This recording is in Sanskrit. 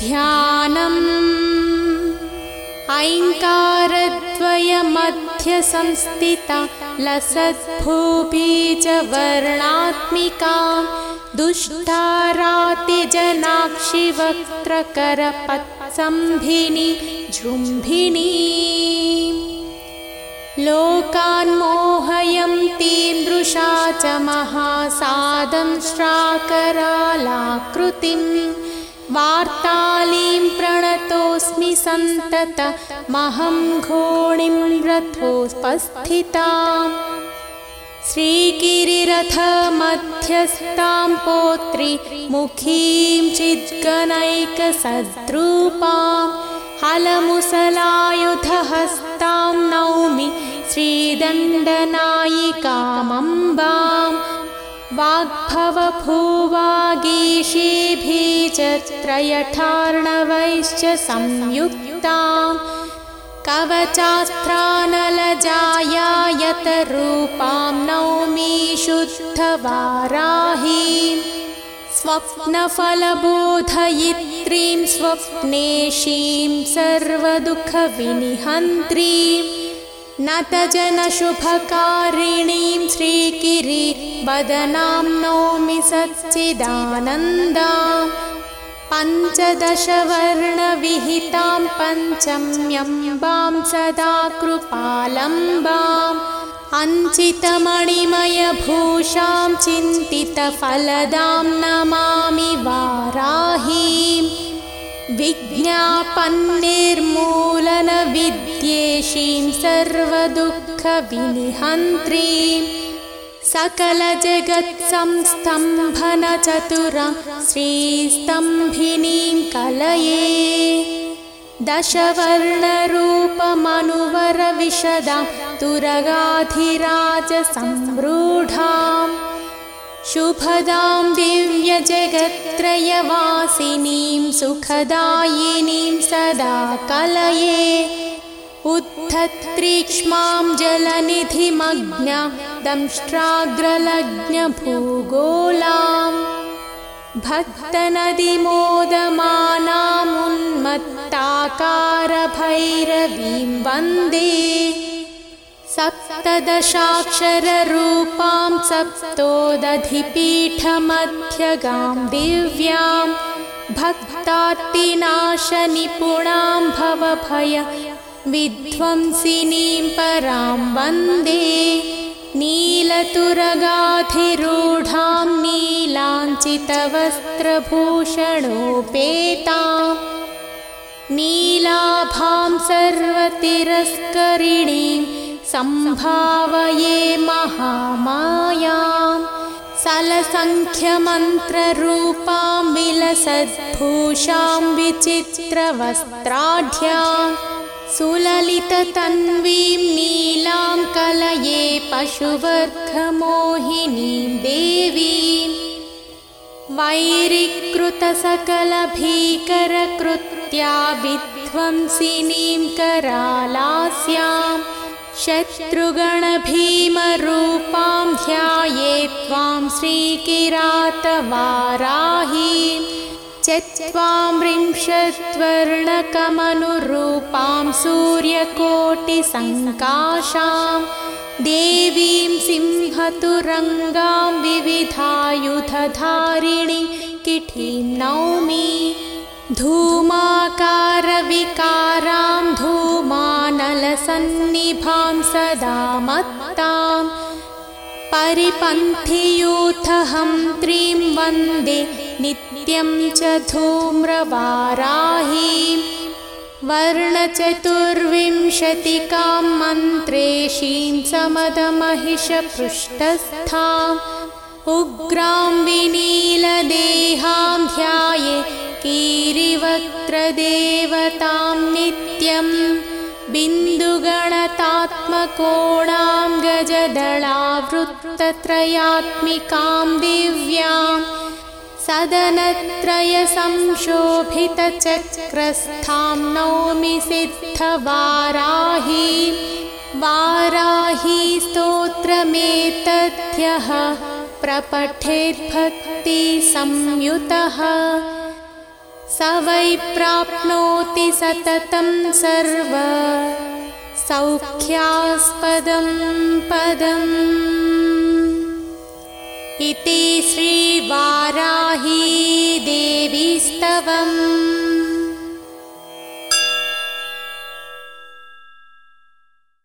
ध्यानम् ऐङ्कारद्वयमध्यसंस्थिता लसद्भूबीजवर्णात्मिकां दुष्टारातिजनाक्षिवक्त्रकरपत्सम्भिनी जृम्भिणी लोकान्मोहयन्तीं दृशा च महासादंष्ट्राकरालाकृतिं वार्तालीं प्रणतोऽस्मि सन्ततमहं घोणीं रथोपस्थितां श्रीगिरिरथमध्यस्थां पौत्रीमुखीं चिद्गणैकसद्रूपां हलमुसलायुधहस्तां नौमि श्रीदण्डनायिकामम्बां वाग्भवभूवागीशीभिश्च संयुक्तां कवचास्त्रानलजायायतरूपां नौमि शुद्धवाराहीं स्वप्नफलबोधयित्रीं स्वप्नेशीं सर्वदुःखविनिहन्त्रीं नतजनशुभकारिणीं श्रीगिरिवदनां नौमि सच्चिदानन्दां पञ्चदशवर्णविहितां पञ्चम्यम्बां सदा कृपालम्बाम् अञ्चितमणिमयभूषां चिन्तितफलदां नमामि वाराहीं विज्ञापन्निर्मूलनविद्येशीं सर्वदुःखविनिहन्त्रीं सकलजगत्संस्तम्भनचतुरां श्रीस्तम्भिनीं कलये दशवर्णरूपमनुवरविशदां तुरगाधिराजसम्रूढां शुभदां दिव्यजगत्त्रयवासिनीं सुखदायिनीं सदा कलये उद्धत्रीक्ष्मां जलनिधिमग्नां दंष्ट्राग्रलग्नभूगोलां भक्तनदिमोदमानामुन्मत्ताकारभैरवीं वन्दे सप्तदशाक्षररूपां सप्तोदधिपीठमध्यगां दिव्यां भक्तार्तिनाशनिपुणां भवभयविध्वंसिनीं परां वन्दे नीलतुरगाधिरूढां नीलाञ्चितवस्त्रभूषणोपेतां नीलाभां सर्वतिरस्करिणीं सम्भावये महामायां सलसङ्ख्यमन्त्ररूपां विलसद्भूषां विचित्रवस्त्राढ्यां सुललिततन्वीं नीलां कलये पशुवर्गमोहिनीं देवीं वैरीकृतसकलभीकरकृत्या विध्वंसिनीं करालास्यां शत्रुगणभीमरूपां ध्यायेत् त्वां श्रीकिरातवाराहीं चत्वारिंशद्वर्णकमनुरूपां सूर्यकोटिसङ्काशां देवीं सिंहतुरङ्गां विविधायुधधारिणीं किठीं नौमि धूमाकारविकारां धूमानलसन्निभां सदा मत्तां परिपन्थियूथहन्त्रीं वन्दे नित्यं च धूम्रवाराहीं वर्णचतुर्विंशतिकां मन्त्रेशीं समदमहिषपृष्ठस्थाम् उग्रां विनीलदेहां ध्याये कीरिवक्त्रदेवतां नित्यं बिन्दुगणतात्मकोणां गजदलावृत्तत्रयात्मिकां दिव्यां सदनत्रयसंशोभितचक्रस्थां नौमि सिद्धवाराहीं वाराही स्तोत्रमेतद्यः प्रपठेद्भक्तिसंयुतः स वै प्राप्नोति सततं सर्व सौख्यास्पदं पदम्। इति श्रीवाराही देवी स्तवम्